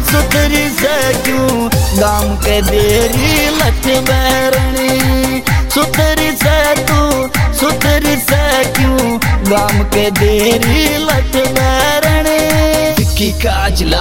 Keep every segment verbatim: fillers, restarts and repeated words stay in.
सुथरी से क्यों गाम के देरी लठ बैरनी। सुथरी से तू सुथरी से क्यों गाम के देरी लठ बैरनी। की काजला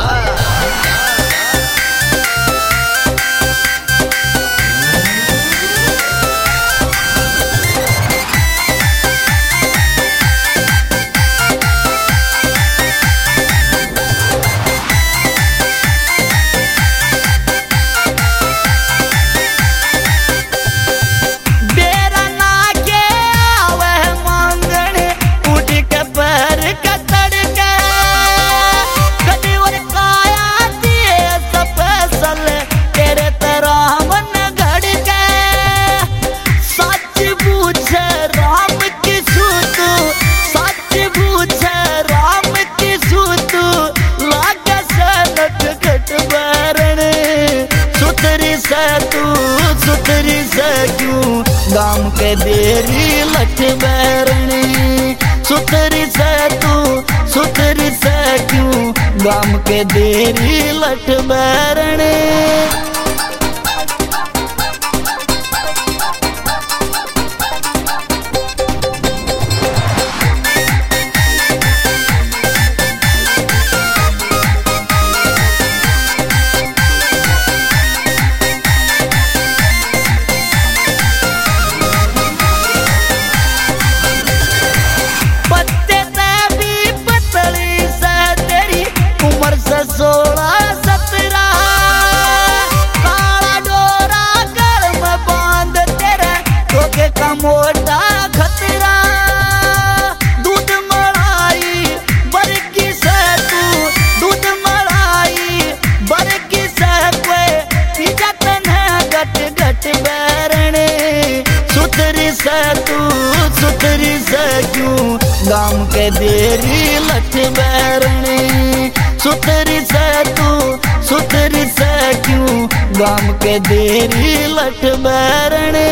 सुथरी से क्यों गाम के देरी लठ बैरनी। सुथरी से तू सुथरी से क्यों गाम के देरी लठ बैरनी। सोलह सत्रह काला डोरा गल में बांध तेरे धोखे का मोटा खतरा। दूध मलाई बरकी से तू दूध मलाई बरकी से कोई इज्जत न गट गट बैरने। सुथरी से तू सुथरी से क्यों गाम के देरी लठ बैरनी। सुथरी से तू सुथरी से क्यों गाम के देरी लठ बैरनी।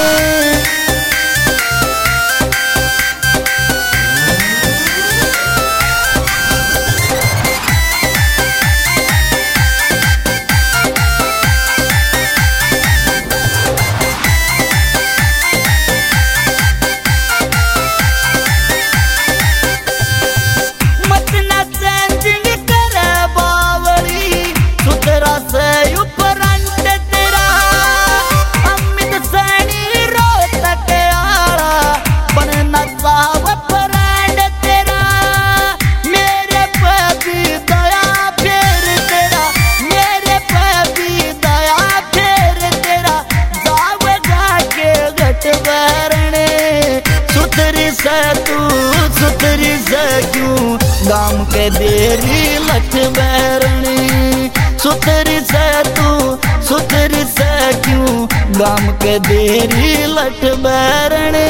सुथरी से तू सुथरी से क्यों गाम के देरी लठ बैरनी। सुथरी से तू सुथरी से क्यों गाम के देरी लठ बैरनी।